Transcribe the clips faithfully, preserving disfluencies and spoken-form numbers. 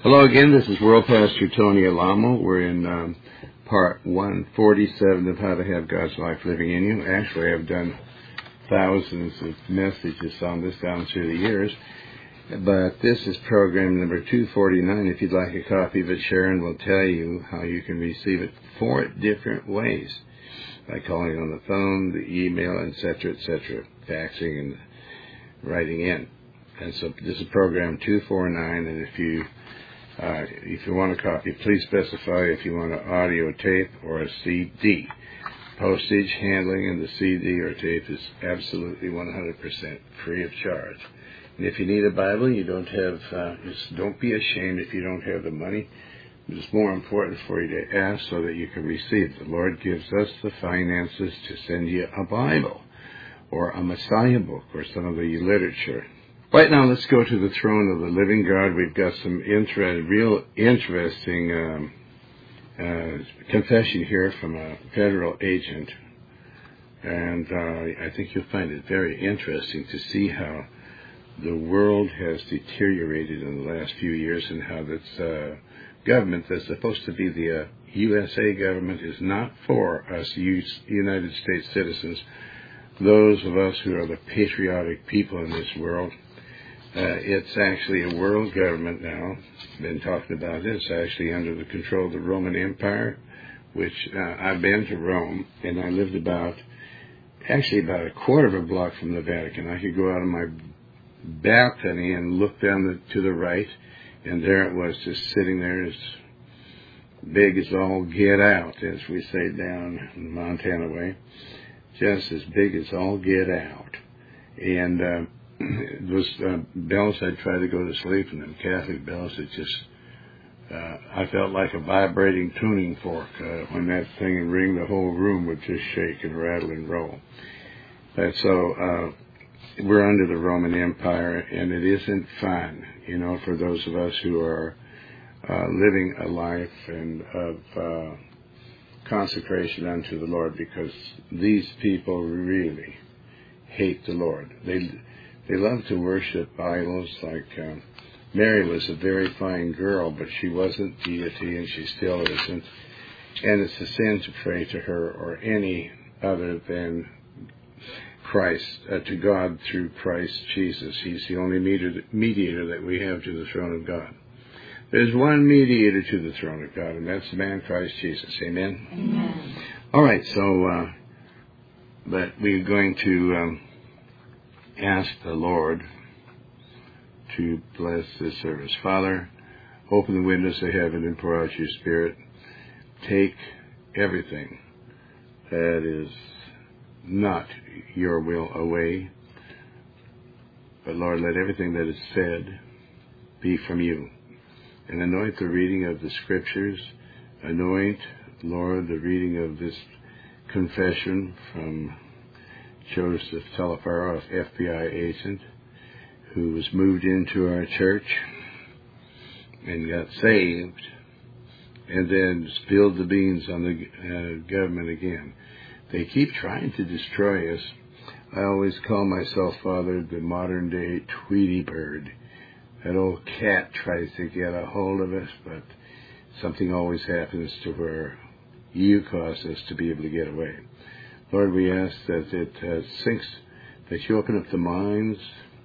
Hello again, this is World Pastor Tony Alamo. We're in um, part one forty-seven of How to Have God's Life Living in You. Actually, I've done thousands of messages on this down through the years, but this is program number two forty-nine. If you'd like a copy of it, Sharon will tell you how you can receive it four different ways, by calling on the phone, the email, et cetera, et cetera, faxing and writing in. And so this is program two forty-nine, and if you Uh, if you want a copy, please specify if you want an audio tape or a C D. Postage, handling, and the C D or tape is absolutely one hundred percent free of charge. And if you need a Bible, you don't have, uh, just don't be ashamed if you don't have the money. It's more important for you to ask so that you can receive. The Lord gives us the finances to send you a Bible or a Messiah book or some of the literature. Right now, let's go to the throne of the living God. We've got some inter- real interesting um, uh, confession here from a federal agent. And uh, I think you'll find it very interesting to see how the world has deteriorated in the last few years and how this uh, government that's supposed to be the uh, U S A government is not for us United States citizens, those of us who are the patriotic people in this world. Uh, it's actually a world government now. Been talking about it. It's actually under the control of the Roman Empire, which uh, I've been to Rome, and I lived about, actually about a quarter of a block from the Vatican. I could go out of my balcony and look down the, to the right, and there it was, just sitting there as big as all get out, as we say down in Montana way, just as big as all get out. And uh, those uh, bells, I'd try to go to sleep, and them Catholic bells, it just, uh, I felt like a vibrating tuning fork. Uh, when that thing would ring, the whole room would just shake and rattle and roll. And so uh, we're under the Roman Empire, and it isn't fun, you know, for those of us who are uh, living a life and of uh, consecration unto the Lord, because these people really hate the Lord. They They love to worship idols. Like um, Mary was a very fine girl, but she wasn't deity, and she still isn't. And it's a sin to pray to her or any other than Christ, uh, to God through Christ Jesus. He's the only mediator that we have to the throne of God. There's one mediator to the throne of God, and that's the man Christ Jesus. Amen? Amen. All right, so, uh, but we're going to Um, ask the Lord to bless this service. Father, open the windows of heaven and pour out your Spirit. Take everything that is not your will away. But Lord, let everything that is said be from you. And anoint the reading of the Scriptures. Anoint, Lord, the reading of this confession from Joseph Telefaro, F B I agent, who was moved into our church and got saved, and then spilled the beans on the uh, government again. They keep trying to destroy us. I always call myself, Father, the modern-day Tweety Bird. That old cat tries to get a hold of us, but something always happens to where you cause us to be able to get away. Lord, we ask that it uh, sinks, that you open up the minds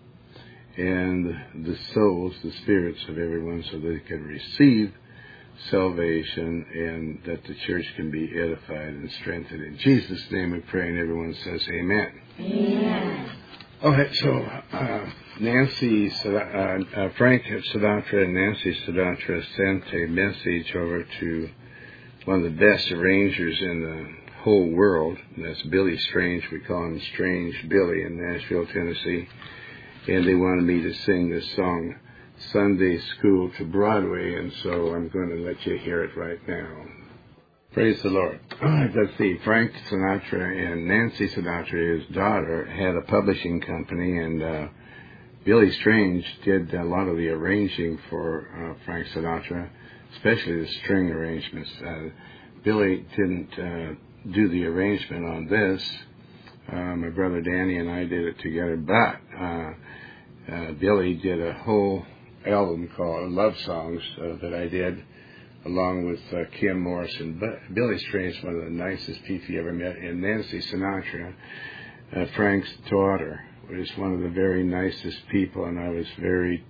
and the souls, the spirits of everyone, so they can receive salvation and that the church can be edified and strengthened. In Jesus' name we pray, and everyone says amen. Amen. All right, so uh, Nancy, uh, uh, Frank Sinatra and Nancy Sinatra sent a message over to one of the best arrangers in the whole world, and that's Billy Strange. We call him Strange Billy in Nashville, Tennessee. And they wanted me to sing this song, Sunday School to Broadway, and so I'm going to let you hear it right now. Praise the Lord. All right, let's see. Frank Sinatra and Nancy Sinatra, his daughter, had a publishing company, and uh, Billy Strange did a lot of the arranging for uh, Frank Sinatra, especially the string arrangements. Uh, Billy didn't uh, do the arrangement on this. Uh, my brother Danny and I did it together, but uh, uh, Billy did a whole album called Love Songs uh, that I did, along with uh, Kim Morrison. But Billy Strange is one of the nicest people you ever met, and Nancy Sinatra, uh, Frank's daughter, was one of the very nicest people, and I was very,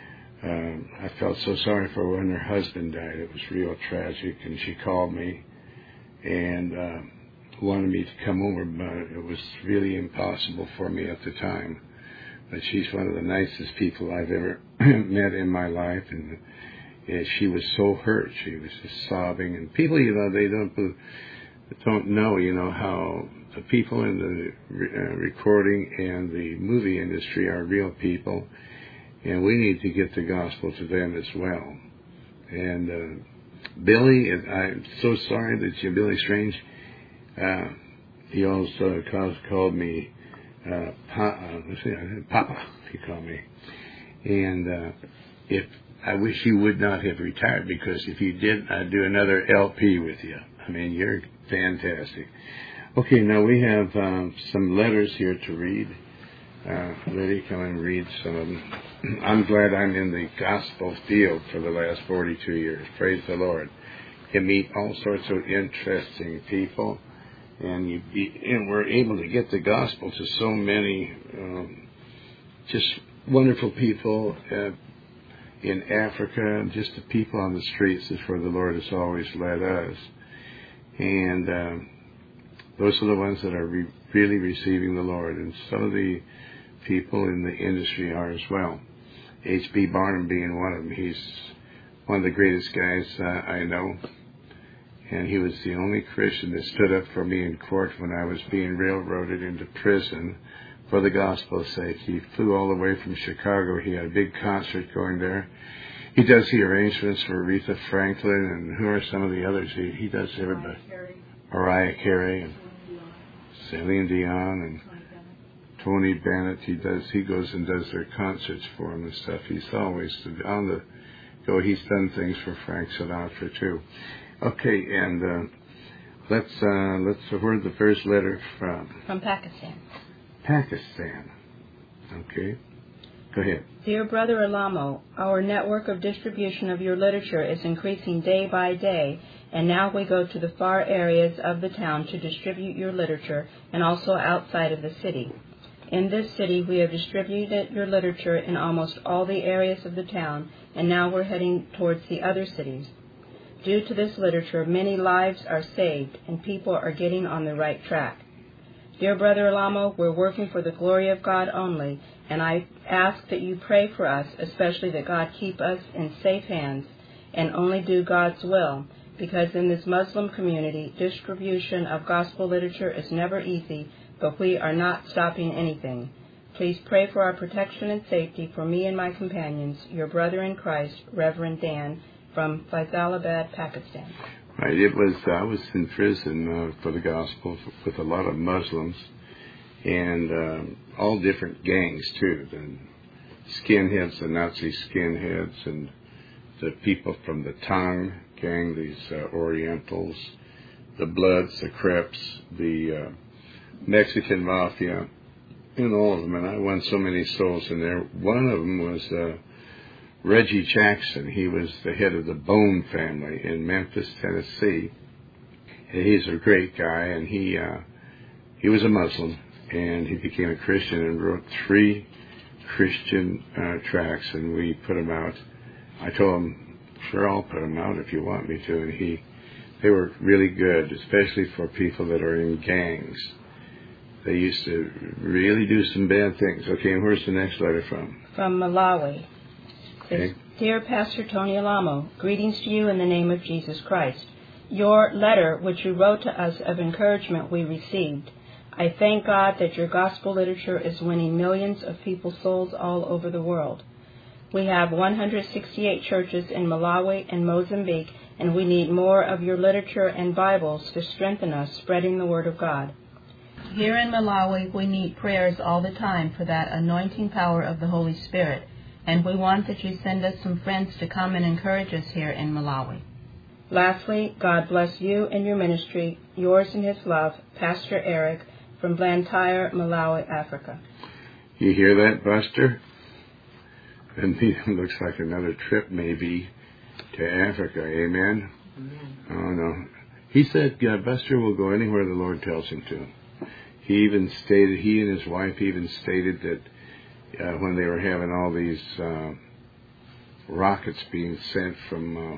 um, I felt so sorry for her when her husband died. It was real tragic, and she called me and uh, wanted me to come over, but it was really impossible for me at the time. But she's one of the nicest people I've ever met in my life, and yeah, she was so hurt. She was just sobbing, and people, you know, they don't don't know, you know, how the people in the re- uh, recording and the movie industry are real people, and we need to get the gospel to them as well. And uh, Billy, I'm so sorry that you, Billy Strange, uh, he also called, called me uh, pa, uh, let's see, Papa, he called me. And uh, if I wish you would not have retired, because if you did, I'd do another L P with you. I mean, you're fantastic. Okay, now we have um, some letters here to read. Uh, Liddy, come and read some of them. I'm glad I'm in the gospel field for the last forty-two years. Praise the Lord. You meet all sorts of interesting people, and you be, and we're able to get the gospel to so many um, just wonderful people uh, in Africa, and just the people on the streets is where the Lord has always led us. And um, those are the ones that are re- really receiving the Lord, and some of the people in the industry are as well. H B Barnum being one of them. He's one of the greatest guys uh, I know. And he was the only Christian that stood up for me in court when I was being railroaded into prison for the gospel's sake. He flew all the way from Chicago. He had a big concert going there. He does the arrangements for Aretha Franklin, and who are some of the others? He, he does everybody. Mariah Carey and Celine Dion and Tony Bennett. He does. He goes and does their concerts for them and stuff. He's always on the go. He's done things for Frank Sinatra too. Okay, and uh, let's uh, let's where's the first letter from? From Pakistan. Pakistan. Okay, go ahead. Dear Brother Alamo, our network of distribution of your literature is increasing day by day, and now we go to the far areas of the town to distribute your literature, and also outside of the city. In this city, we have distributed your literature in almost all the areas of the town, and now we're heading towards the other cities. Due to this literature, many lives are saved, and people are getting on the right track. Dear Brother Alamo, we're working for the glory of God only, and I ask that you pray for us, especially that God keep us in safe hands and only do God's will, because in this Muslim community, distribution of gospel literature is never easy, but we are not stopping anything. Please pray for our protection and safety for me and my companions, your brother in Christ, Reverend Dan, from Faisalabad, Pakistan. Right, it was, I was in prison uh, for the gospel with a lot of Muslims, and um, all different gangs too, the skinheads, the Nazi skinheads, and the people from the Tang gang, these uh, Orientals, the Bloods, the Crips, the uh, Mexican Mafia, and all of them, and I won so many souls in there. One of them was uh, Reggie Jackson. He was the head of the Bone family in Memphis, Tennessee. And he's a great guy, and he uh, he was a Muslim, and he became a Christian and wrote three Christian uh, tracts, and we put them out. I told him, sure, I'll put them out if you want me to, and he, they were really good, especially for people that are in gangs. They used to really do some bad things. Okay, and where's the next letter from? From Malawi. Okay. Dear Pastor Tony Alamo, greetings to you in the name of Jesus Christ. Your letter, which you wrote to us of encouragement we received. I thank God that your gospel literature is winning millions of people's souls all over the world. We have one hundred sixty-eight churches in Malawi and Mozambique, and we need more of your literature and Bibles to strengthen us spreading the Word of God. Here in Malawi, we need prayers all the time for that anointing power of the Holy Spirit, and we want that you send us some friends to come and encourage us here in Malawi. Lastly, God bless you and your ministry. Yours in his love, Pastor Eric, from Blantyre, Malawi, Africa. You hear that, Buster? And it looks like another trip maybe to Africa. Amen? Amen. Oh, no. He said uh, Buster will go anywhere the Lord tells him to. He even stated, he and his wife even stated that uh, when they were having all these uh, rockets being sent from uh,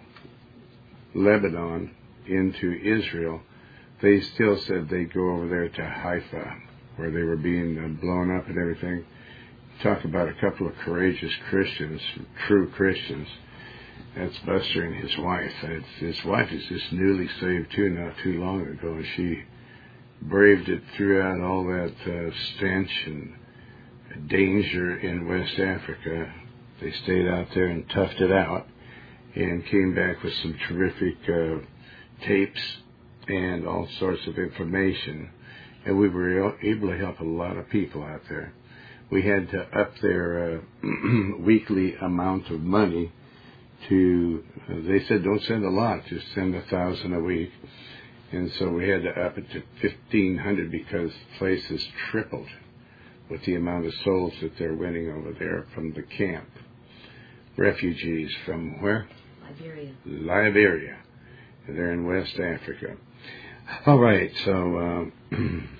Lebanon into Israel, they still said they'd go over there to Haifa, where they were being uh, blown up and everything. Talk about a couple of courageous Christians, true Christians. That's Buster and his wife. It's, his wife is just newly saved too, not too long ago, and she braved it throughout all that uh, stench and danger in West Africa. They stayed out there and toughed it out and came back with some terrific uh, tapes and all sorts of information. And we were able to help a lot of people out there. We had to up their uh, weekly amount of money to, uh, they said don't send a lot, just send a thousand a week. And so we had to up it to fifteen hundred because the place has tripled with the amount of souls that they're winning over there from the camp. Refugees from where? Liberia. Liberia. They're in West Africa. All right, so uh,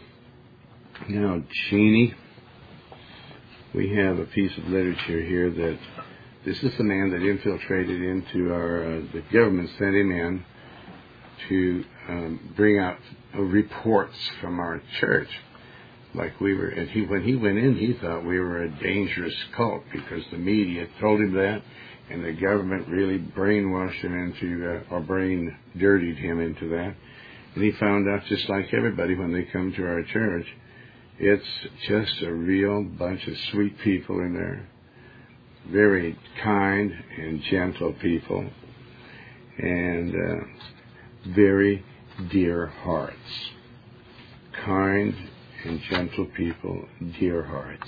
now, Jeannie, we have a piece of literature here that this is the man that infiltrated into our, uh, the government sent him in to um, bring out uh, reports from our church. Like we were, and he, when he went in, he thought we were a dangerous cult because the media told him that, and the government really brainwashed him into, uh, or brain dirtied him into that. And he found out, just like everybody when they come to our church, it's just a real bunch of sweet people in there. Very kind and gentle people. And uh, very dear hearts. Kind and gentle people, dear hearts.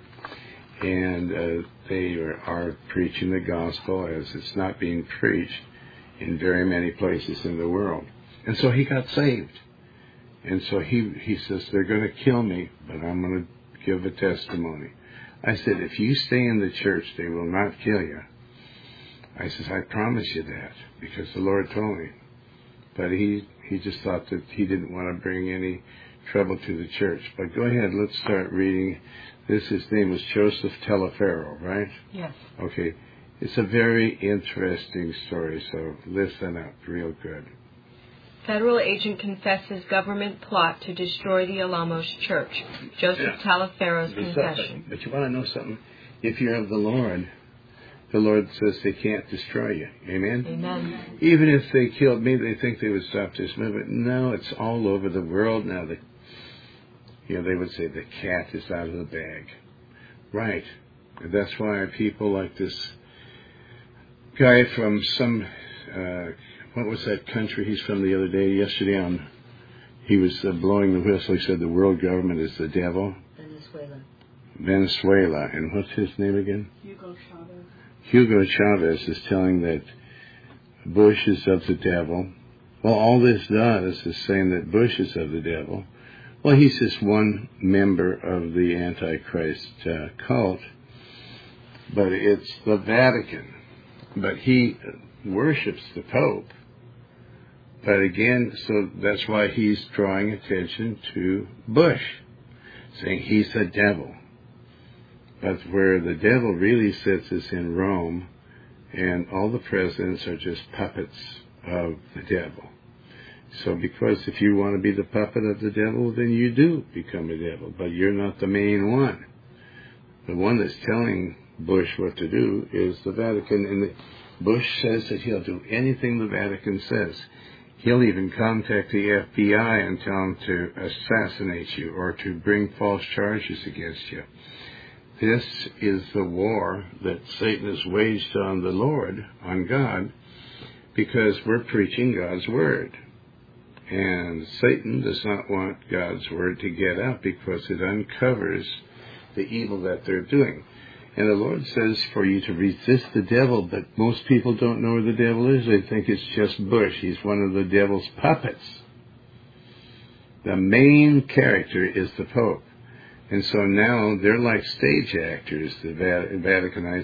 And uh, they are, are preaching the gospel as it's not being preached in very many places in the world. And so he got saved. And so he, he says, they're going to kill me, but I'm going to give a testimony. I said, if you stay in the church, they will not kill you. I says, I promise you that, because the Lord told me. But he, he just thought that he didn't want to bring any trouble to the church. But go ahead, let's start reading. This, his name was Joseph Telefero, right? Yes. Okay. It's a very interesting story, so listen up real good. Federal agent confesses government plot to destroy the Alamos Church. Joseph yeah. Taliaferro's confession. But you want to know something? If you're of the Lord, the Lord says they can't destroy you. Amen? Amen. Even if they killed me, they think they would stop this movement. No, it's all over the world now. The, you know, they would say the cat is out of the bag. Right. And that's why people like this guy from some... Uh, what was that country he's from the other day, yesterday on, he was uh, blowing the whistle. He said the world government is the devil. Venezuela. Venezuela. And what's his name again? Hugo Chavez. Hugo Chavez is telling that Bush is of the devil. Well, all this does is saying that Bush is of the devil. Well, he's just one member of the Antichrist uh, cult, but it's the Vatican. But he worships the Pope. But again, so that's why he's drawing attention to Bush, saying he's the devil. But where the devil really sits is in Rome, and all the presidents are just puppets of the devil. So because if you want to be the puppet of the devil, then you do become a devil, but you're not the main one. The one that's telling Bush what to do is the Vatican, and the, Bush says that he'll do anything the Vatican says. He'll even contact the F B I and tell them to assassinate you or to bring false charges against you. This is the war that Satan has waged on the Lord, on God, because we're preaching God's Word. And Satan does not want God's Word to get out because it uncovers the evil that they're doing. And the Lord says for you to resist the devil, but most people don't know where the devil is. They think it's just Bush. He's one of the devil's puppets. The main character is the Pope. And so now they're like stage actors, the Vaticanites.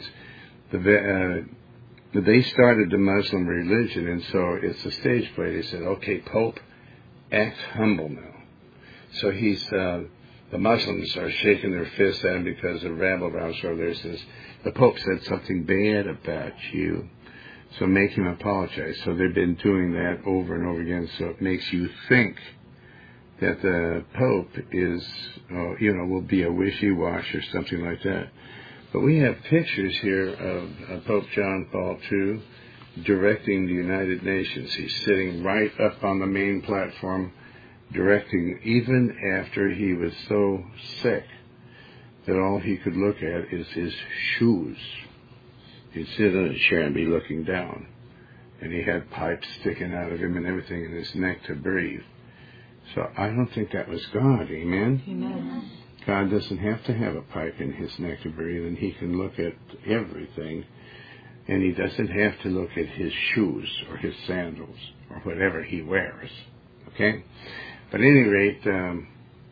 The, uh, they started the Muslim religion, and so it's a stage play. They said, okay, Pope, act humble now. So he's, uh, the Muslims are shaking their fists at him because the rabble-rouse over there says, the Pope said something bad about you, so make him apologize. So they've been doing that over and over again, so it makes you think that the Pope is, uh, you know, will be a wishy-washy or something like that. But we have pictures here of uh, Pope John Paul the Second directing the United Nations. He's sitting right up on the main platform, directing even after he was so sick that all he could look at is his shoes. He'd sit on a chair and be looking down. And he had pipes sticking out of him and everything in his neck to breathe. So I don't think that was God, amen? Amen. God doesn't have to have a pipe in his neck to breathe, and he can look at everything, and he doesn't have to look at his shoes or his sandals or whatever he wears, okay? But at any rate, um,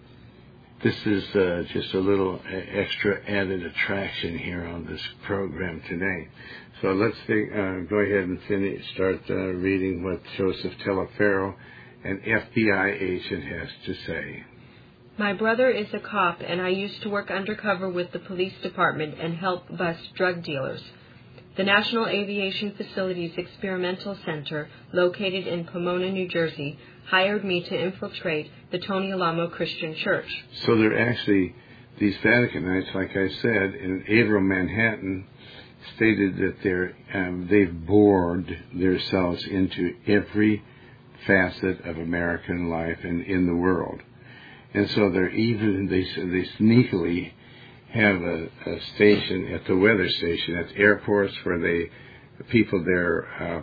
this is uh, just a little extra added attraction here on this program today. So let's think, uh, go ahead and finish, start uh, reading what Joseph Taliaferro, an F B I agent, has to say. My brother is a cop, and I used to work undercover with the police department and help bust drug dealers. The National Aviation Facilities Experimental Center, located in Pomona, New Jersey, hired me to infiltrate the Tony Alamo Christian Church. So they're actually, these Vaticanites, like I said, in Averill, Manhattan, stated that they're, um, they've bored themselves into every facet of American life and in the world. And so they're even, they, they sneakily have a, a station at the weather station at the airports where they, the people there, uh,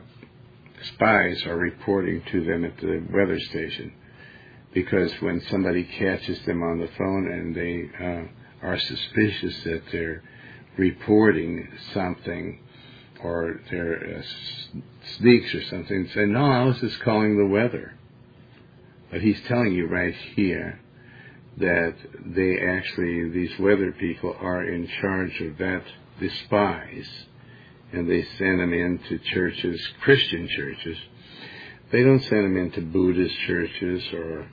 spies are reporting to them at the weather station. Because when somebody catches them on the phone and they uh, are suspicious that they're reporting something or they're uh, sneaks or something, say, no, I was just calling the weather. But he's telling you right here that they actually, these weather people are in charge of that, the spies, and they send them into churches, Christian churches. They don't send them into Buddhist churches or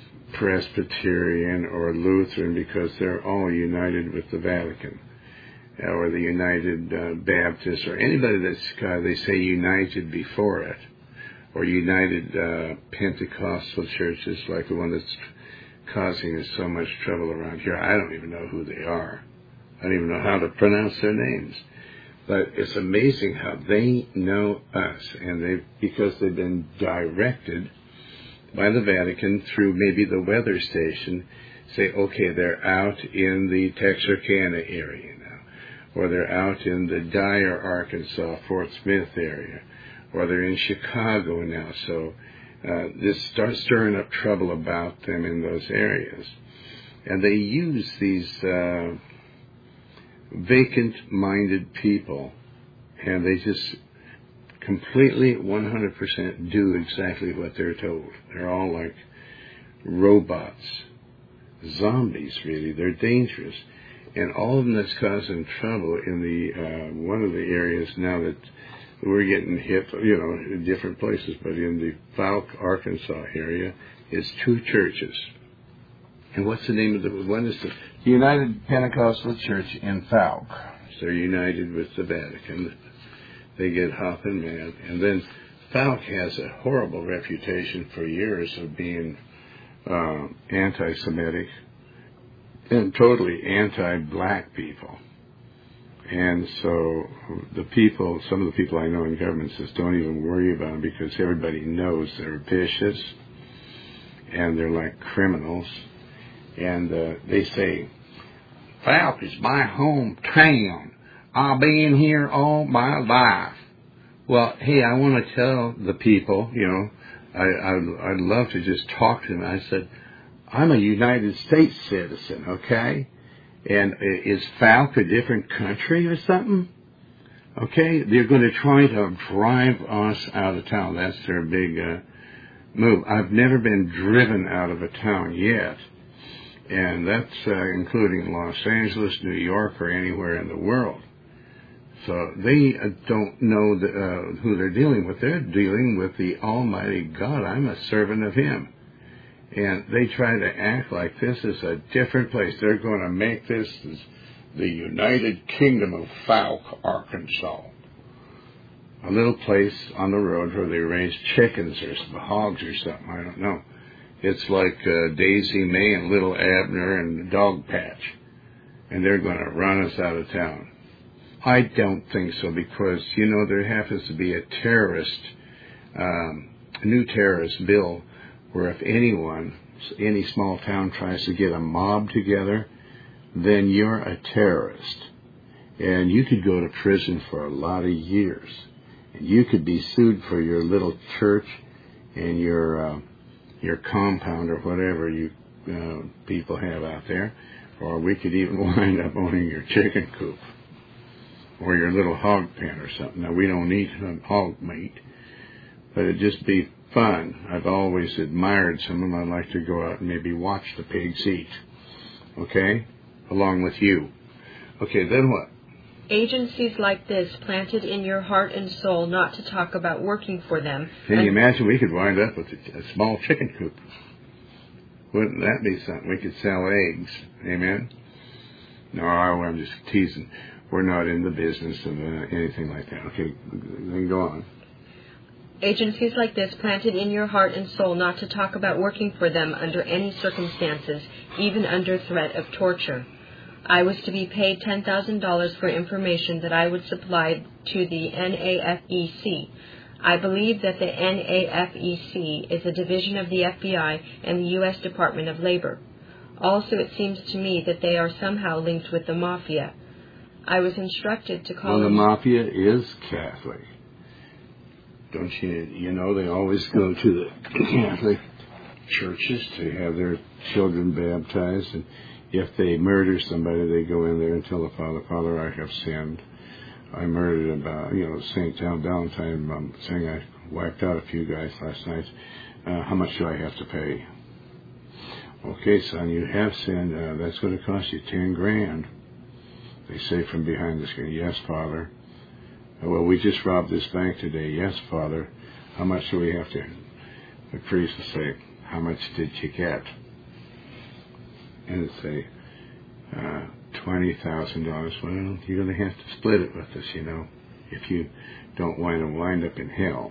Presbyterian or Lutheran because they're all united with the Vatican or the United uh, Baptists or anybody that's, uh, they say, united before it, or United uh, Pentecostal churches like the one that's causing us so much trouble around here. I don't even know who they are. I don't even know how to pronounce their names. But it's amazing how they know us, and they, because they've been directed by the Vatican through maybe the weather station, say, okay, they're out in the Texarkana area now, or they're out in the Dyer, Arkansas, Fort Smith area, or they're in Chicago now, so Uh, this starts stirring up trouble about them in those areas. And they use these uh, vacant-minded people, and they just completely one hundred percent do exactly what they're told. They're all like robots, zombies, really. They're dangerous. And all of them that's causing trouble in the uh, one of the areas now that we're getting hit, you know, in different places, but in the Fouke, Arkansas area, is two churches. And what's the name of the one? Is the United Pentecostal Church in Fouke. So they're united with the Vatican. They get hopping mad. And then Fouke has a horrible reputation for years of being uh, anti-Semitic and totally anti-black people. And so the people, some of the people I know in government says, don't even worry about them because everybody knows they're vicious and they're like criminals. And uh, they say, Fouke is my hometown. I'll be in here all my life. Well, hey, I want to tell the people, you know, I, I, I'd love to just talk to them. I said, I'm a United States citizen, okay? And is Fouke a different country or something? Okay, they're going to try to drive us out of town. That's their big uh, move. I've never been driven out of a town yet, And that's uh, including Los Angeles, New York, or anywhere in the world. So they uh, don't know the, uh, who they're dealing with. They're dealing with the Almighty God. I'm a servant of Him. And they try to act like this is a different place. They're going to make this the United Kingdom of Fouke, Arkansas. A little place on the road where they raise chickens or hogs or something. I don't know. It's like uh, Daisy May and Little Abner and Dog Patch. And they're going to run us out of town. I don't think so, because, you know, there happens to be a terrorist, um, a new terrorist bill where if anyone, any small town tries to get a mob together, then you're a terrorist. And you could go to prison for a lot of years. And you could be sued for your little church and your uh, your compound or whatever you uh, people have out there. Or we could even wind up owning your chicken coop or your little hog pen or something. Now, we don't eat hog meat, but it'd just be fun. I've always admired some of them. I'd like to go out and maybe watch the pigs eat, okay, along with you. Okay, then what? Agencies like this planted in your heart and soul not to talk about working for them. Can you imagine we could wind up with a, a small chicken coop? Wouldn't that be something? We could sell eggs. Amen? No, I'm just teasing. We're not in the business of uh, anything like that. Okay, then go on. Agencies like this planted in your heart and soul not to talk about working for them under any circumstances, even under threat of torture. I was to be paid ten thousand dollars for information that I would supply to the N A F E C. I believe that the N A F E C is a division of the F B I and the U S Department of Labor. Also, it seems to me that they are somehow linked with the Mafia. I was instructed to call... Well, the Mafia is Catholic. Don't you, you know, they always go to the Catholic churches to have their children baptized, and if they murder somebody, they go in there and tell the Father, Father, I have sinned. I murdered about, you know, Saint John Valentine um, saying I wiped out a few guys last night. Uh, how much do I have to pay? Okay, son, you have sinned. Uh, that's going to cost you ten grand. They say from behind the screen, yes, Father. Uh, well, we just robbed this bank today. Yes, Father. How much do we have to? The priest will say, how much did you get? And it'll say, uh, twenty thousand dollars. Well, you're going to have to split it with us, you know, if you don't want to wind up in hell.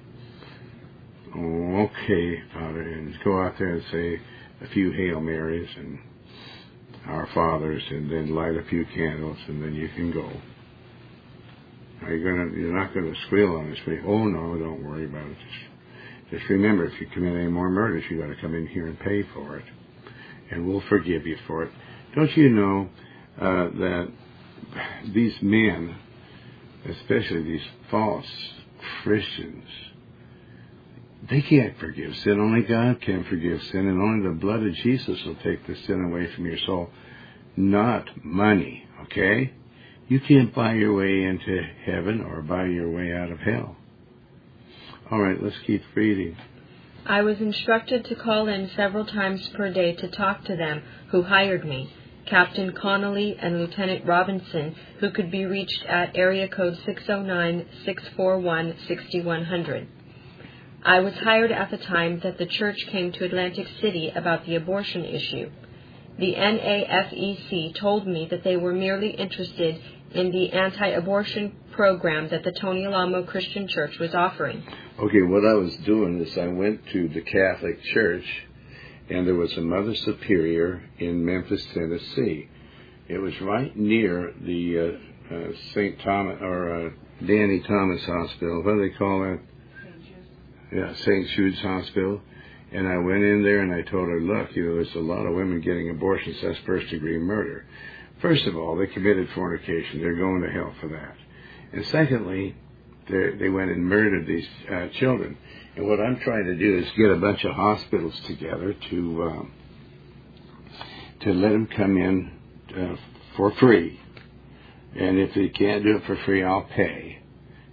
Oh, okay, Father. And go out there and say a few Hail Marys and Our Fathers, and then light a few candles, and then you can go. Are you gonna? You're not going to squeal on us. Oh no, don't worry about it. Just, just remember, if you commit any more murders, you got to come in here and pay for it, and we'll forgive you for it. Don't you know uh, that these men, especially these false Christians, they can't forgive sin. Only God can forgive sin, and only the blood of Jesus will take the sin away from your soul, not money, okay? You can't buy your way into heaven or buy your way out of hell. All right, let's keep reading. I was instructed to call in several times per day to talk to them who hired me, Captain Connolly and Lieutenant Robinson, who could be reached at area code six oh nine, six four one, six one zero zero. I was hired at the time that the church came to Atlantic City about the abortion issue. The N A F E C told me that they were merely interested in the anti-abortion program that the Tony Alamo Christian Church was offering. Okay, what I was doing is I went to the Catholic Church, and there was a Mother Superior in Memphis, Tennessee. It was right near the uh, uh, Saint Thomas, or uh, Danny Thomas Hospital. What do they call that? Yeah, Saint Jude's Hospital. And I went in there and I told her, look, you know, there's a lot of women getting abortions. That's first-degree murder. First of all, they committed fornication. They're going to hell for that. And secondly, they went and murdered these uh, children. And what I'm trying to do is get a bunch of hospitals together to um, to let them come in uh, for free. And if they can't do it for free, I'll pay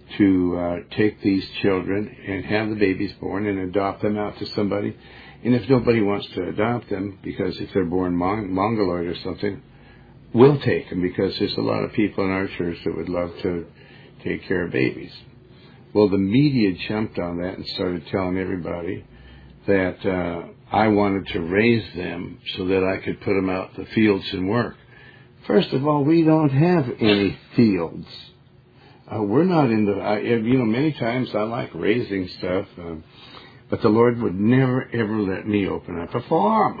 to uh, take these children and have the babies born and adopt them out to somebody. And if nobody wants to adopt them, because if they're born Mon- Mongoloid or something, we'll take them, because there's a lot of people in our church that would love to take care of babies. Well, the media jumped on that and started telling everybody that uh, I wanted to raise them so that I could put them out in the fields and work. First of all, we don't have any fields. Uh, we're not in the, I, you know, many times I like raising stuff, uh, but the Lord would never, ever let me open up a farm.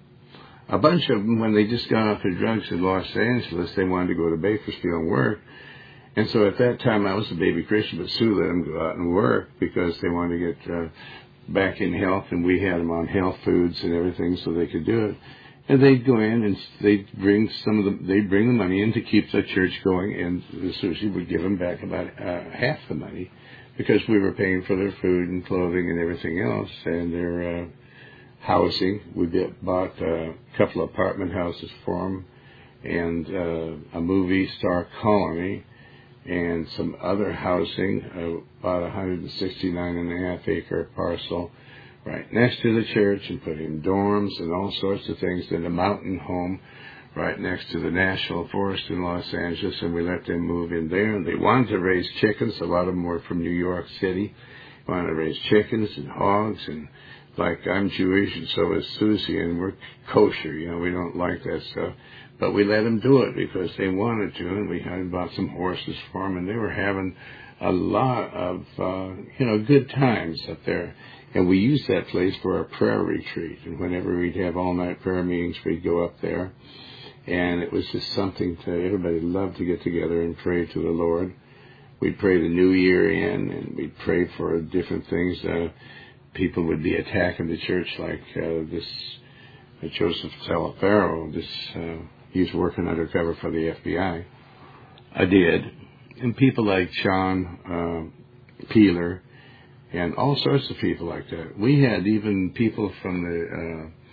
A bunch of them, when they just got off their drugs in Los Angeles, they wanted to go to Bakersfield and work. And so at that time, I was a baby Christian, but Sue let them go out and work because they wanted to get uh, back in health, and we had them on health foods and everything so they could do it. And they'd go in and they'd bring some of the, they'd bring the money in to keep the church going, and Susie would give them back about uh, half the money because we were paying for their food and clothing and everything else, and their uh, housing. We get, bought a couple of apartment houses for them, and uh, a movie star colony, and some other housing, uh, about a one hundred sixty-nine and a half acre parcel right next to the church, and put in dorms and all sorts of things, then a mountain home right next to the National Forest in Los Angeles, and we let them move in there. And they wanted to raise chickens. A lot of them were from New York City. Wanted to raise chickens and hogs, and like I'm Jewish and so is Susie, and we're kosher, you know, we don't like that stuff. But we let them do it because they wanted to, and we had bought some horses for them, and they were having a lot of, uh, you know, good times up there. And we used that place for a prayer retreat, and whenever we'd have all-night prayer meetings, we'd go up there. And it was just something to, everybody loved to get together and pray to the Lord. We'd pray the new year in, and we'd pray for different things. Uh, people would be attacking the church, like uh, this uh, Joseph Talifero. This uh, he's working undercover for the F B I. I did, and people like Sean uh, Peeler, and all sorts of people like that. We had even people from the uh,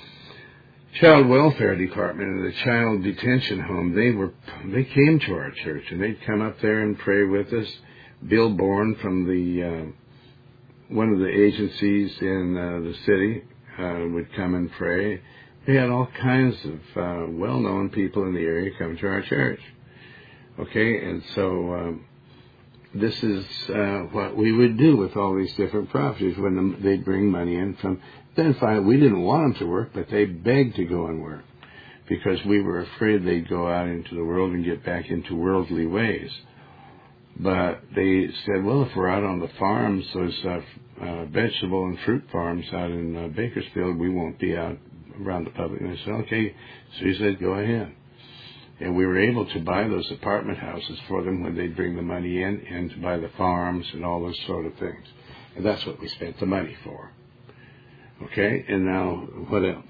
Child Welfare Department and the Child Detention Home. They were they came to our church, and they'd come up there and pray with us. Bill Bourne from the uh, one of the agencies in uh, the city uh, would come and pray. We had all kinds of uh, well-known people in the area come to our church. Okay, and so um, this is uh, what we would do with all these different properties when the, they'd bring money in from. Then finally, we didn't want them to work, but they begged to go and work because we were afraid they'd go out into the world and get back into worldly ways. But they said, well, if we're out on the farms, those uh, uh, vegetable and fruit farms out in uh, Bakersfield, we won't be out around the public. And I said, okay. So he said, go ahead. And we were able to buy those apartment houses for them when they'd bring the money in, and to buy the farms and all those sort of things. And that's what we spent the money for. Okay, and now what else?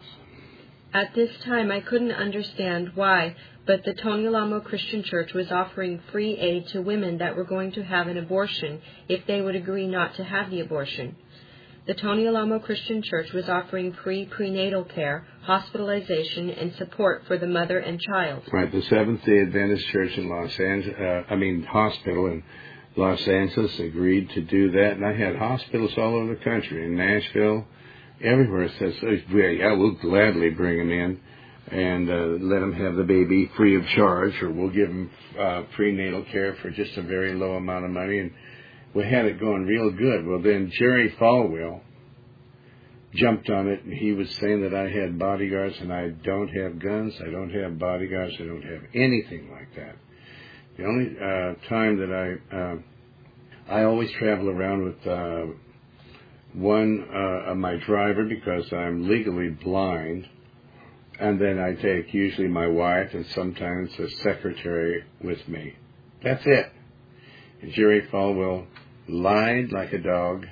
At this time, I couldn't understand why, but the Tony Alamo Christian Church was offering free aid to women that were going to have an abortion if they would agree not to have the abortion. The Tony Alamo Christian Church was offering free prenatal care, hospitalization, and support for the mother and child. Right, the Seventh-day Adventist Church in Los Angeles, uh, I mean hospital in Los Angeles agreed to do that, and I had hospitals all over the country, in Nashville, everywhere. It says, yeah, we'll gladly bring them in and uh, let them have the baby free of charge, or we'll give them uh, prenatal care for just a very low amount of money. And we had it going real good. Well, then Jerry Falwell jumped on it, and he was saying that I had bodyguards, and I don't have guns, I don't have bodyguards, I don't have anything like that. The only uh, time that I, uh, I always travel around with uh, one, uh, my driver, because I'm legally blind, and then I take usually my wife and sometimes a secretary with me. That's it. And Jerry Falwell lied like a dog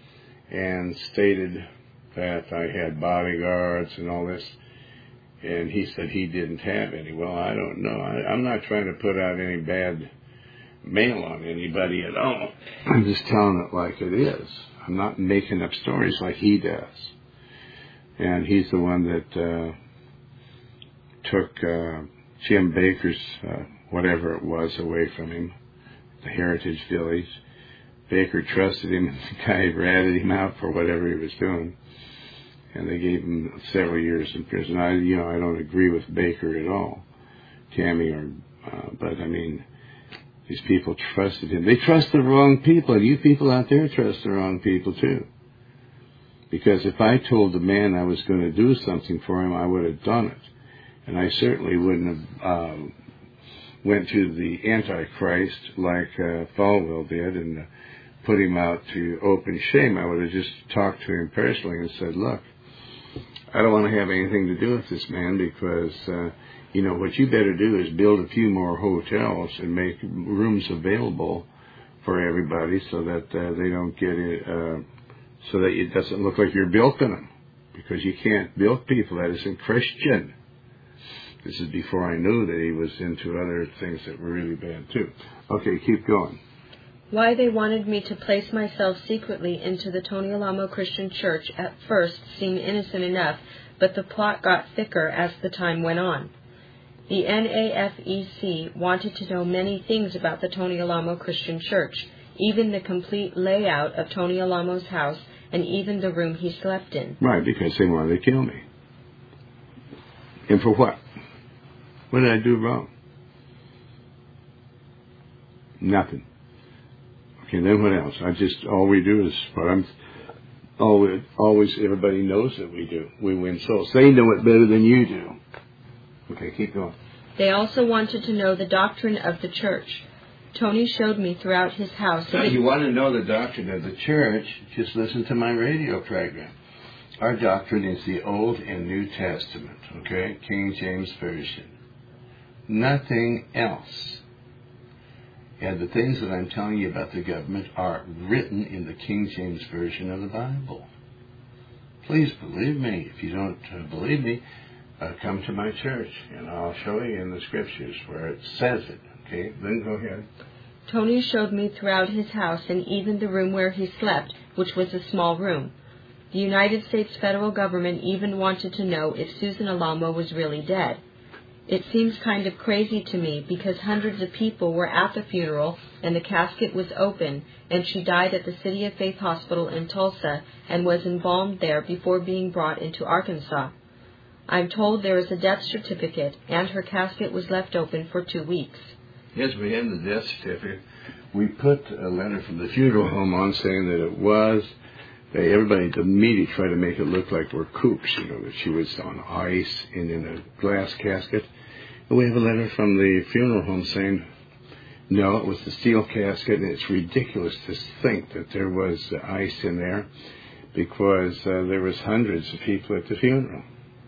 and stated that I had bodyguards and all this, and he said he didn't have any. Well, I don't know. I, I'm not trying to put out any bad mail on anybody at all. I'm just telling it like it is. I'm not making up stories like he does. And he's the one that uh, took uh, Jim Baker's, uh, whatever it was, away from him. the Heritage Village. Baker trusted him, and the guy ratted him out for whatever he was doing. And they gave him several years in prison. I, you know, I don't agree with Baker at all, Tammy, or, uh, but I mean, these people trusted him. They trust the wrong people, and you people out there trust the wrong people too. Because if I told the man I was going to do something for him, I would have done it. And I certainly wouldn't have uh, went to the Antichrist like uh, Falwell did and uh, put him out to open shame. I would have just talked to him personally and said, look, I don't want to have anything to do with this man because, uh, you know, what you better do is build a few more hotels and make rooms available for everybody so that uh, they don't get it, uh, so that it doesn't look like you're bilking them. Because you can't bilk people. That isn't Christian. This is before I knew that he was into other things that were really bad, too. Okay, keep going. Why they wanted me to place myself secretly into the Tony Alamo Christian Church at first seemed innocent enough, but the plot got thicker as the time went on. The N A F E C wanted to know many things about the Tony Alamo Christian Church, even the complete layout of Tony Alamo's house and even the room he slept in. Right, because they wanted to kill me. And for what? What did I do wrong? Nothing. Okay, then what else? I just, all we do is what I'm, always, always everybody knows that we do. We win souls. They know it better than you do. Okay, keep going. They also wanted to know the doctrine of the church. Tony showed me throughout his house. Now, you want to know the doctrine of the church, just listen to my radio program. Our doctrine is the Old and New Testament, okay? King James Version. Nothing else. And the things that I'm telling you about the government are written in the King James Version of the Bible. Please believe me. If you don't uh, believe me, uh, come to my church, and I'll show you in the Scriptures where it says it. Okay, then go ahead. Tony showed me throughout his house and even the room where he slept, which was a small room. The United States federal government even wanted to know if Susan Alamo was really dead. It seems kind of crazy to me because hundreds of people were at the funeral and the casket was open, and she died at the City of Faith Hospital in Tulsa and was embalmed there before being brought into Arkansas. I'm told there is a death certificate, and her casket was left open for two weeks. Yes, we have the death certificate. We put a letter from the funeral home on saying that it was. They, everybody immediately tried to make it look like we're kooks, you know, that she was on ice and in a glass casket. And we have a letter from the funeral home saying, no, it was the steel casket, and it's ridiculous to think that there was ice in there because uh, there was hundreds of people at the funeral.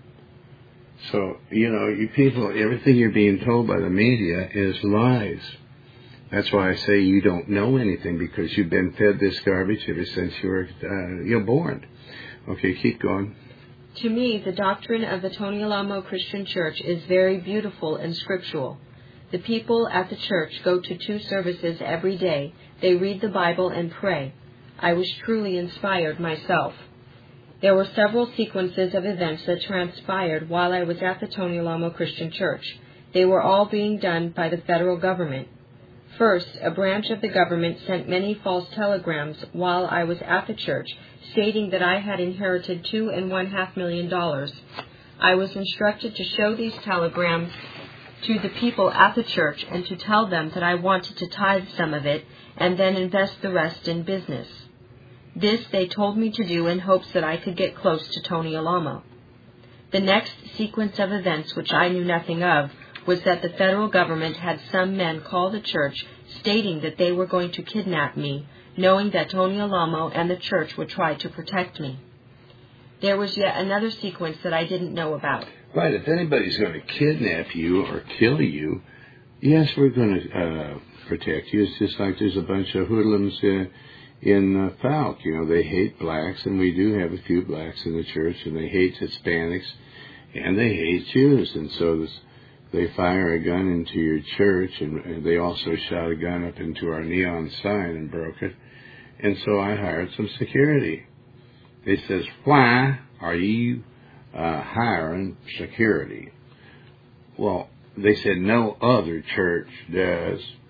So, you know, you people, everything you're being told by the media is lies. That's why I say you don't know anything, because you've been fed this garbage ever since you were uh, you're born. Okay, keep going. To me, the doctrine of the Tony Alamo Christian Church is very beautiful and scriptural. The people at the church go to two services every day. They read the Bible and pray. I was truly inspired myself. There were several sequences of events that transpired while I was at the Tony Alamo Christian Church. They were all being done by the federal government. First, a branch of the government sent many false telegrams while I was at the church, stating that I had inherited two and one half million dollars. I was instructed to show these telegrams to the people at the church and to tell them that I wanted to tithe some of it and then invest the rest in business. This they told me to do in hopes that I could get close to Tony Alamo. The next sequence of events, which I knew nothing of, was that the federal government had some men call the church stating that they were going to kidnap me, knowing that Tony Alamo and the church would try to protect me. There was yet another sequence that I didn't know about. Right, if anybody's going to kidnap you or kill you, yes, we're going to uh, protect you. It's just like there's a bunch of hoodlums uh, in uh, Falk. You know, they hate blacks, and we do have a few blacks in the church, and they hate Hispanics, and they hate Jews, and so this, they fire a gun into your church, and, and they also shot a gun up into our neon sign and broke it. And so I hired some security. They says, why are you uh, hiring security? Well, they said no other church does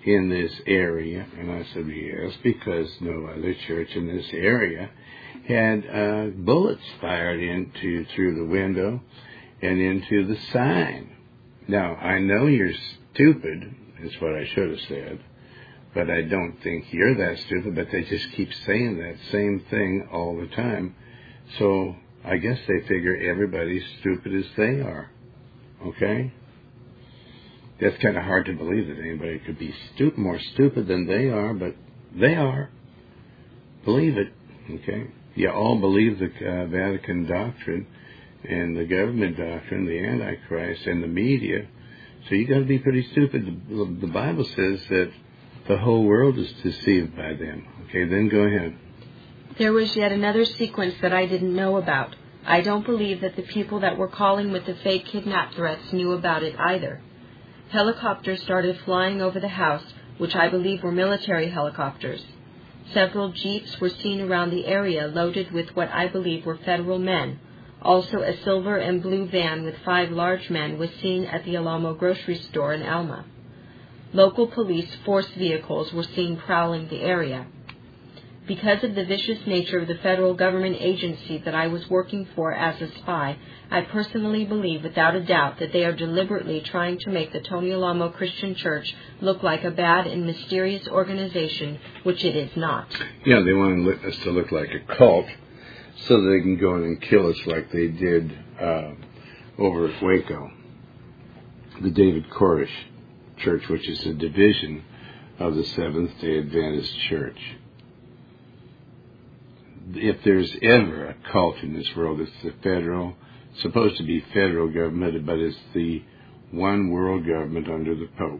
in this area? And I said, yes, because no other church in this area had uh, bullets fired into through the window and into the sign. Now, I know you're stupid, is what I should have said, but I don't think you're that stupid, but they just keep saying that same thing all the time. So I guess they figure everybody's stupid as they are. Okay? That's kind of hard to believe that anybody could be stu- more stupid than they are, but they are. Believe it. Okay? You all believe the uh, Vatican doctrine and the government doctrine, the Antichrist, and the media. So you got to be pretty stupid. The, the Bible says that the whole world is deceived by them. Okay, then go ahead. There was yet another sequence that I didn't know about. I don't believe that the people that were calling with the fake kidnap threats knew about it either. Helicopters started flying over the house, which I believe were military helicopters. Several jeeps were seen around the area loaded with what I believe were federal men. Also, a silver and blue van with five large men was seen at the Alamo grocery store in Alma. Local police force vehicles were seen prowling the area. Because of the vicious nature of the federal government agency that I was working for as a spy, I personally believe without a doubt that they are deliberately trying to make the Tony Alamo Christian Church look like a bad and mysterious organization, which it is not. Yeah, they want us to look like a cult so they can go in and kill us like they did uh, over at Waco, the David Koresh Church, which is a division of the Seventh-day Adventist Church. If there's ever a cult in this world, it's the federal, supposed to be federal government, but it's the one world government under the Pope.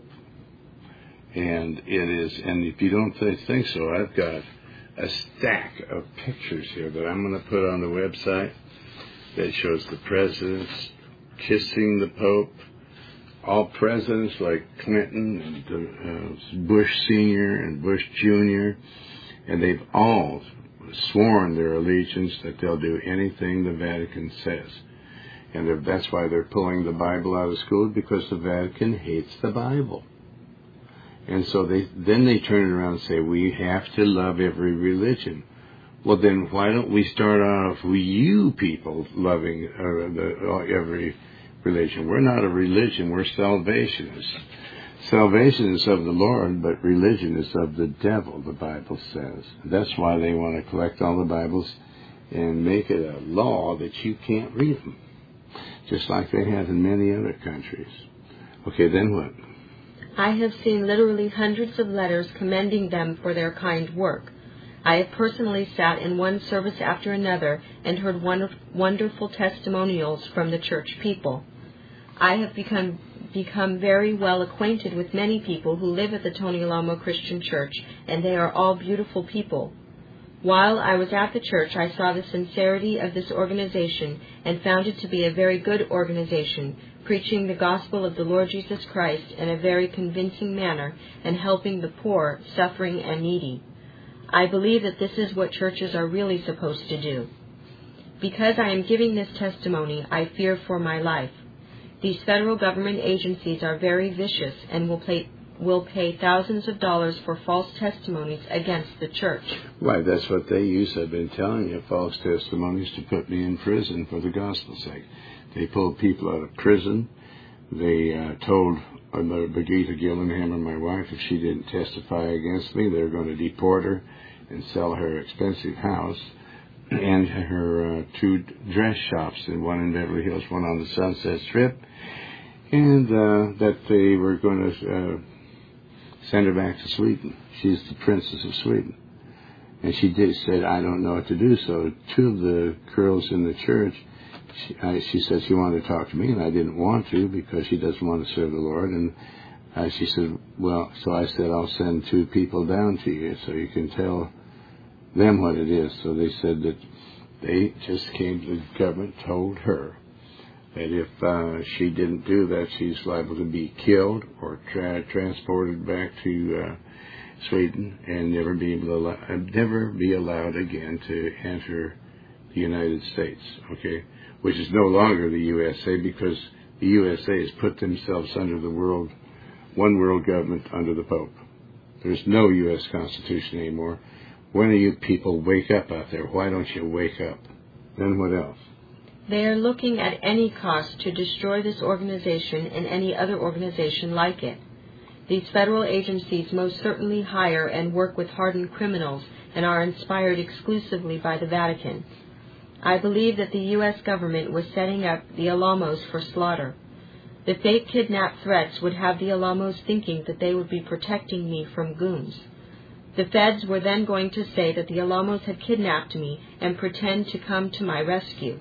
And it is, and if you don't think so, I've got a stack of pictures here that I'm going to put on the website that shows the presidents kissing the Pope, all presidents like Clinton and uh, Bush Senior and Bush Junior, and they've all sworn their allegiance that they'll do anything the Vatican says. And that's why they're pulling the Bible out of school, because the Vatican hates the Bible. And so they then they turn around and say, we have to love every religion. Well, then why don't we start off with you people loving uh, the, uh, every religion? We're not a religion, we're salvationists. Salvation is of the Lord, but religion is of the devil, the Bible says. That's why they want to collect all the Bibles and make it a law that you can't read them, just like they have in many other countries. Okay, then what? I have seen literally hundreds of letters commending them for their kind work. I have personally sat in one service after another and heard wonderful testimonials from the church people. I have become become very well acquainted with many people who live at the Tony Alamo Christian Church, and they are all beautiful people. While I was at the church, I saw the sincerity of this organization and found it to be a very good organization, preaching the gospel of the Lord Jesus Christ in a very convincing manner and helping the poor, suffering, and needy. I believe that this is what churches are really supposed to do. Because I am giving this testimony, I fear for my life. These federal government agencies are very vicious and will pay, will pay thousands of dollars for false testimonies against the church. Why, that's what they use. I've been telling you, false testimonies to put me in prison for the gospel's sake. They pulled people out of prison. They uh, told uh, Brigitte Gillenhammer, my wife, if she didn't testify against me, they were going to deport her and sell her expensive house and her uh, two dress shops, and one in Beverly Hills, one on the Sunset Strip, and uh, that they were going to uh, send her back to Sweden. She's the princess of Sweden. And she did, said, I don't know what to do. So two of the girls in the church, she, I, she said she wanted to talk to me, and I didn't want to because she doesn't want to serve the Lord. And uh, she said, well, so I said, I'll send two people down to you so you can tell them what it is. So they said that they just came to the government, told her that if uh, she didn't do that, she's liable to be killed or tra- transported back to uh, Sweden and never be able to allow, never be allowed again to enter the United States. Okay, which is no longer the U S A, because the U S A has put themselves under the world, one world government under the Pope. There's no U S Constitution anymore. When do you people wake up out there? Why don't you wake up? Then what else? They are looking at any cost to destroy this organization and any other organization like it. These federal agencies most certainly hire and work with hardened criminals and are inspired exclusively by the Vatican. I believe that the U S government was setting up the Alamos for slaughter. The fake kidnap threats would have the Alamos thinking that they would be protecting me from goons. The feds were then going to say that the Alamos had kidnapped me and pretend to come to my rescue.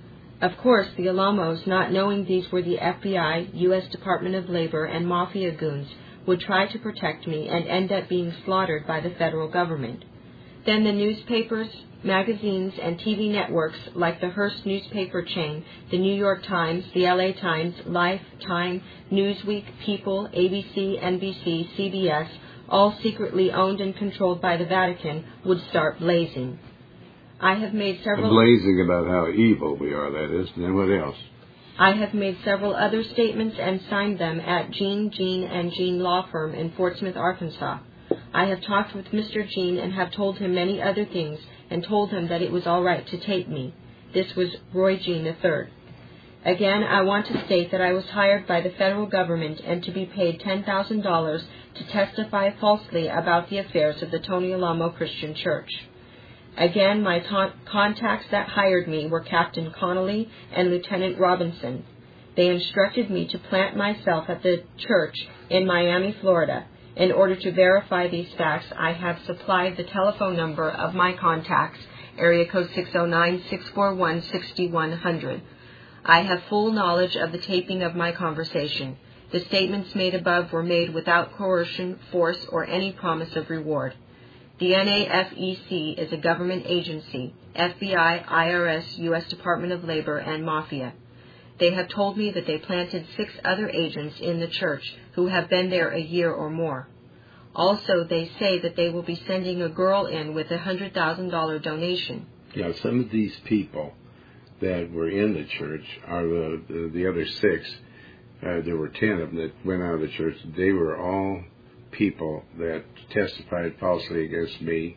Of course, the Alamos, not knowing these were the F B I, U S Department of Labor, and Mafia goons, would try to protect me and end up being slaughtered by the federal government. Then the newspapers, magazines, and T V networks like the Hearst newspaper chain, the New York Times, the L A Times, Life, Time, Newsweek, People, A B C, N B C, C B S, all secretly owned and controlled by the Vatican, would start blazing. I have made several... Blazing about how evil we are, that is. And then what else? I have made several other statements and signed them at Gene, Gene, and Gene Law Firm in Fort Smith, Arkansas. I have talked with Mister Gene and have told him many other things and told him that it was all right to tape me. This was Roy Gene the third. Again, I want to state that I was hired by the federal government and to be paid ten thousand dollars to testify falsely about the affairs of the Tony Alamo Christian Church. Again, my ta- contacts that hired me were Captain Connolly and Lieutenant Robinson. They instructed me to plant myself at the church in Miami, Florida. In order to verify these facts, I have supplied the telephone number of my contacts, area code six oh nine, six four one, six one zero zero. I have full knowledge of the taping of my conversation. The statements made above were made without coercion, force, or any promise of reward. The N A F E C is a government agency, F B I, I R S, U S Department of Labor, and Mafia. They have told me that they planted six other agents in the church who have been there a year or more. Also, they say that they will be sending a girl in with a one hundred thousand dollars donation. Now, some of these people that were in the church are the, the, the other six. Uh, there were ten of them that went out of the church. They were all people that testified falsely against me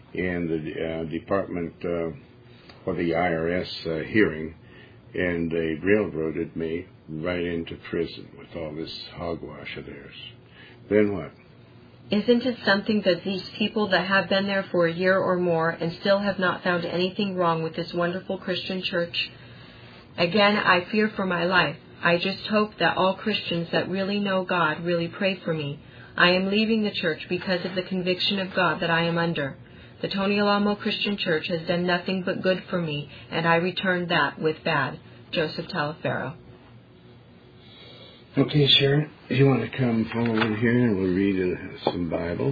in the uh, Department uh, or the I R S uh, hearing, and they railroaded me right into prison with all this hogwash of theirs. Then what? Isn't it something that these people that have been there for a year or more and still have not found anything wrong with this wonderful Christian church? Again, I fear for my life. I just hope that all Christians that really know God really pray for me. I am leaving the church because of the conviction of God that I am under. The Tony Alamo Christian Church has done nothing but good for me, and I return that with bad. Joseph Talaferro. Okay, Sharon, if you want to come forward here and we'll read uh, some Bible.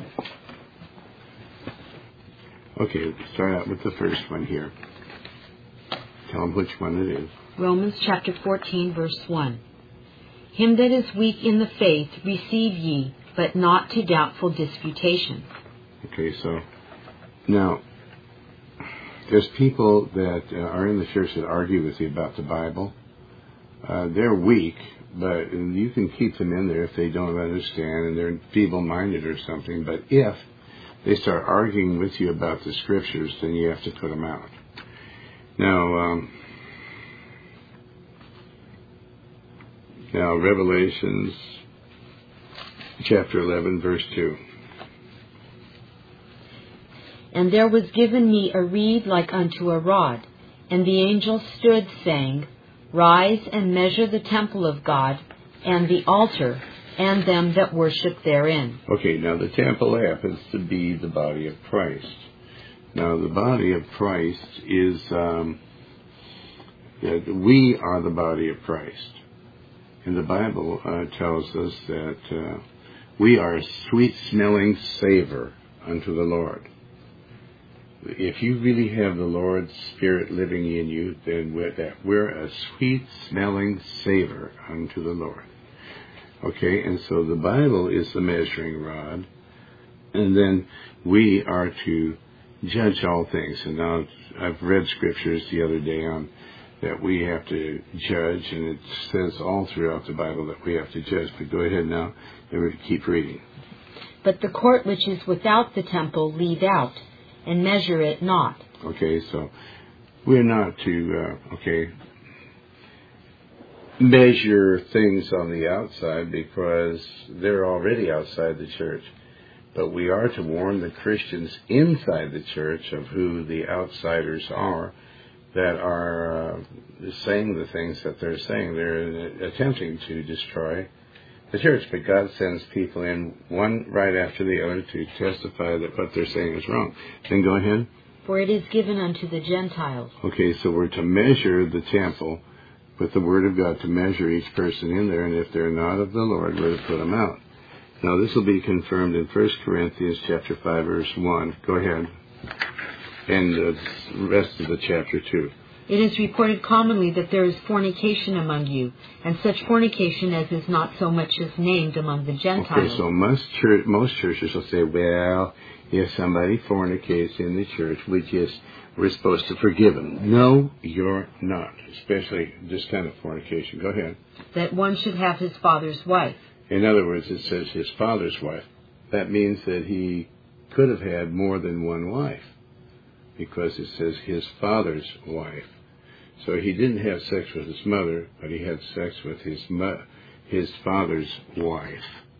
Okay, we'll start out with the first one here. Tell them which one it is. Romans chapter fourteen, verse one. Him that is weak in the faith receive ye, but not to doubtful disputation. Okay, so now there's people that uh, are in the church that argue with you about the Bible. Uh, they're weak, but you can keep them in there if they don't understand and they're feeble-minded or something. But if they start arguing with you about the Scriptures, then you have to put them out. Now, um, now Revelations chapter eleven, verse two. And there was given me a reed like unto a rod, and the angel stood, saying, Rise and measure the temple of God, and the altar, and them that worship therein. Okay, now the temple happens to be the body of Christ. Now the body of Christ is, um, that we are the body of Christ. And the Bible uh, tells us that uh, we are a sweet-smelling savor unto the Lord. If you really have the Lord's Spirit living in you, then we're, that we're a sweet-smelling savor unto the Lord. Okay, and so the Bible is the measuring rod, and then we are to judge all things. And now I've read scriptures the other day on that we have to judge, and it says all throughout the Bible that we have to judge. But go ahead now and we keep reading. But the court which is without the temple leave out, and measure it not. Okay, so we're not to, uh, okay, measure things on the outside because they're already outside the church. But we are to warn the Christians inside the church of who the outsiders are that are uh, saying the things that they're saying. They're attempting to destroy the church. But God sends people in, one right after the other, to testify that what they're saying is wrong. Then go ahead. For it is given unto the Gentiles. Okay, so we're to measure the temple with the Word of God, to measure each person in there, and if they're not of the Lord, we're to put them out. Now, this will be confirmed in First Corinthians chapter five, verse one. Go ahead. And the rest of the chapter two. It is reported commonly that there is fornication among you, and such fornication as is not so much as named among the Gentiles. Okay, so most, church, most churches will say, well, if somebody fornicates in the church, we just, we're supposed to forgive them. No, you're not, especially this kind of fornication. Go ahead. That one should have his father's wife. In other words, it says his father's wife. That means that he could have had more than one wife, because it says his father's wife. So he didn't have sex with his mother, but he had sex with his mo- his father's wife.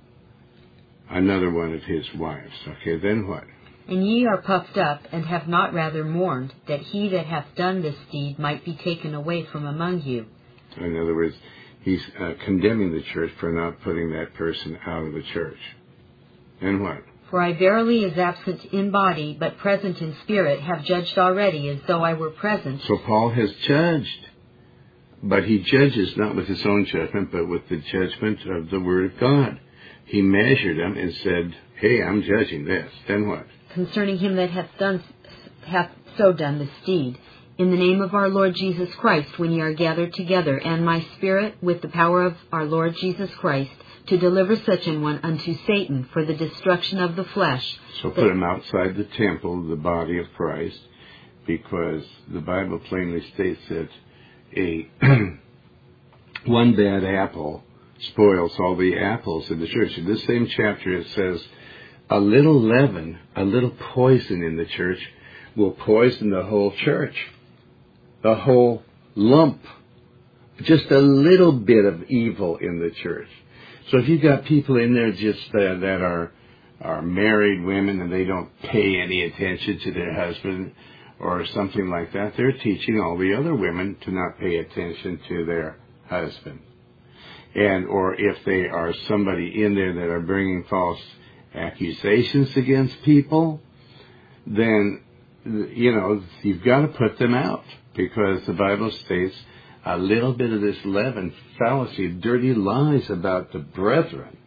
Another one of his wives. Okay, then what? And ye are puffed up, and have not rather mourned, that he that hath done this deed might be taken away from among you. In other words, he's uh, condemning the church for not putting that person out of the church. And what? For I verily, as absent in body, but present in spirit, have judged already, as though I were present. So Paul has judged. But he judges not with his own judgment, but with the judgment of the Word of God. He measured them and said, hey, I'm judging this. Then what? Concerning him that hath done, hath so done this deed, in the name of our Lord Jesus Christ, when ye are gathered together, and my spirit, with the power of our Lord Jesus Christ, to deliver such an one unto Satan for the destruction of the flesh. So put him outside the temple, the body of Christ, because the Bible plainly states that a one bad apple spoils all the apples in the church. In this same chapter it says, a little leaven, a little poison in the church will poison the whole church, the whole lump. Just a little bit of evil in the church. So if you've got people in there just uh, that are are married women and they don't pay any attention to their husband or something like that, they're teaching all the other women to not pay attention to their husband. And or if they are somebody in there that are bringing false accusations against people, then, you know, you've got to put them out, because the Bible states a little bit of this leaven, fallacy, dirty lies about the brethren,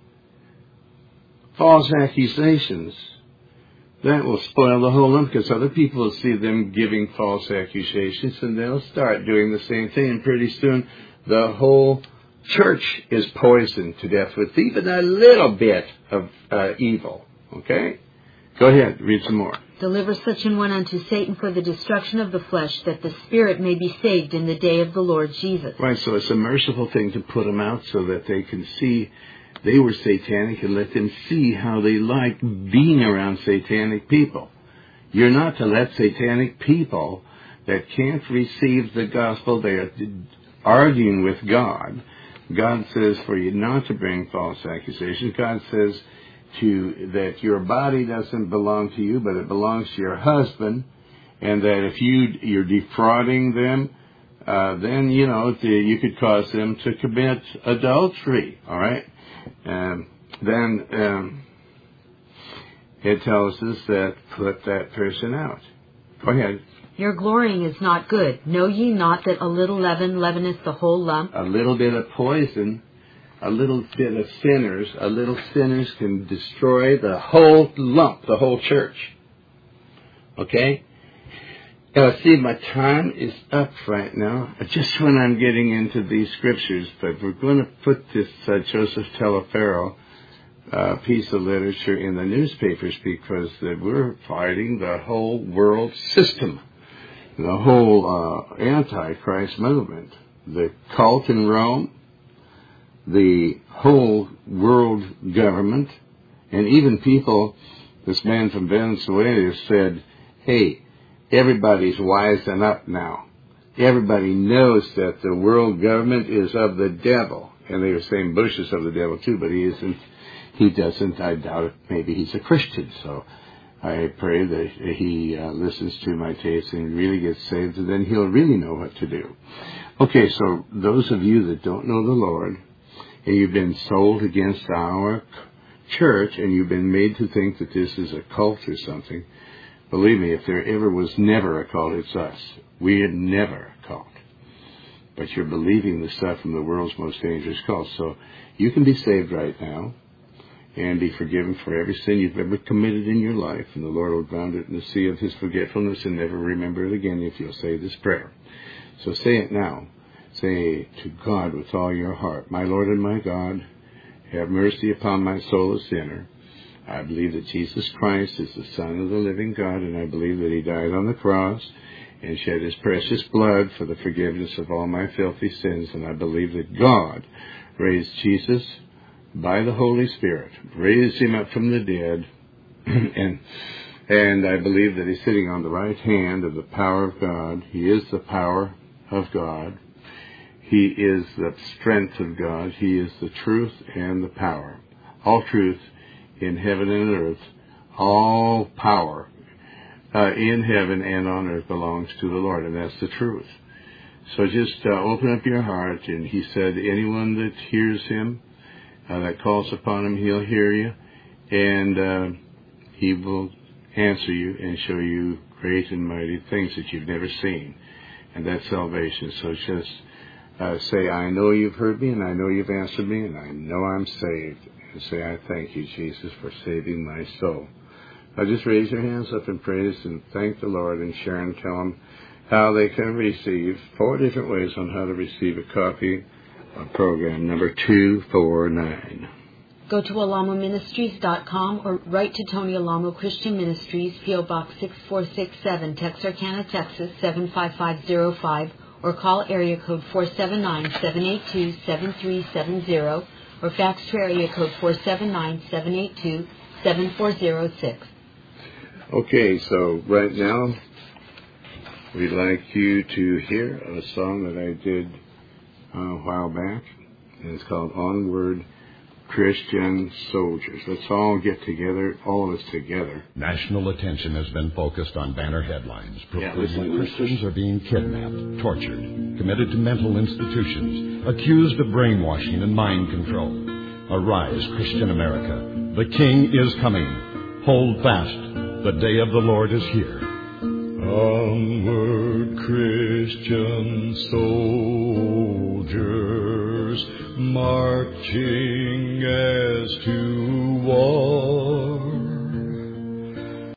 false accusations, that will spoil the whole lump, because other people will see them giving false accusations and they'll start doing the same thing, and pretty soon the whole church is poisoned to death with even a little bit of uh, evil. Okay? Go ahead, read some more. Deliver such an one unto Satan for the destruction of the flesh, that the spirit may be saved in the day of the Lord Jesus. Right, so it's a merciful thing to put them out so that they can see they were satanic, and let them see how they like being around satanic people. You're not to let satanic people that can't receive the gospel, they are arguing with God. God says for you not to bring false accusations. God says to that your body doesn't belong to you, but it belongs to your husband, and that if you you're defrauding them, uh, then you know you could cause them to commit adultery. All right, um, then um, it tells us that put that person out. Go ahead. Your glorying is not good. Know ye not that a little leaven leaveneth the whole lump? A little bit of poison, a little bit of sinners, a little sinners can destroy the whole lump, the whole church. Okay? Now, see, my time is up right now, just when I'm getting into these scriptures, but we're going to put this uh, Joseph Teleferro uh, piece of literature in the newspapers, because that we're fighting the whole world system, the whole uh, Antichrist movement, the cult in Rome, the whole world government, And even people, this man from Venezuela said, hey, everybody's wising up now. Everybody knows that the world government is of the devil. And they were saying Bush is of the devil too, but he isn't. He doesn't. I doubt it. Maybe he's a Christian. So I pray that he uh, listens to my tapes and really gets saved, and then he'll really know what to do. Okay, so those of you that don't know the Lord, and you've been sold against our church, and you've been made to think that this is a cult or something, believe me, if there ever was never a cult, it's us. We had never a cult. But you're believing the stuff from the world's most dangerous cult. So you can be saved right now and be forgiven for every sin you've ever committed in your life, and the Lord will drown it in the sea of his forgetfulness and never remember it again if you'll say this prayer. So say it now. Say to God with all your heart, my Lord and my God, have mercy upon my soul a sinner. I believe that Jesus Christ is the Son of the living God, and I believe that he died on the cross and shed his precious blood for the forgiveness of all my filthy sins, and I believe that God raised Jesus by the Holy Spirit, raised him up from the dead, and and I believe that he's sitting on the right hand of the power of God. He is the power of God. He is the strength of God. He is the truth and the power. All truth in heaven and earth, all power uh, in heaven and on earth belongs to the Lord, and that's the truth. So just uh, open up your heart, and he said, anyone that hears him, Uh, that calls upon him, he'll hear you, and uh, he will answer you and show you great and mighty things that you've never seen, and that's salvation. So just uh, say, I know you've heard me, and I know you've answered me, and I know I'm saved, and say, I thank you, Jesus, for saving my soul. Now just raise your hands up in praise and thank the Lord, and share and tell them how they can receive, four different ways on how to receive a copy program number two four nine. Go to alamo ministries dot com or write to Tony Alamo Christian Ministries, P O Box six four six seven, Texarkana, Texas seven five five zero five, or call area code four seven nine, seven eight two, seven three seven zero, or fax to area code four seven nine, seven eight two, seven four zero six. Okay, so right now we'd like you to hear a song that I did Uh, a while back, and it's called Onward Christian Soldiers. Let's all get together, all of us together. National attention has been focused on banner headlines proclaiming yeah, Christians are being kidnapped, tortured, committed to mental institutions, accused of brainwashing and mind control. Arise, Christian America. The King is coming. Hold fast. The day of the Lord is here. Onward, Christian soldiers, marching as to war.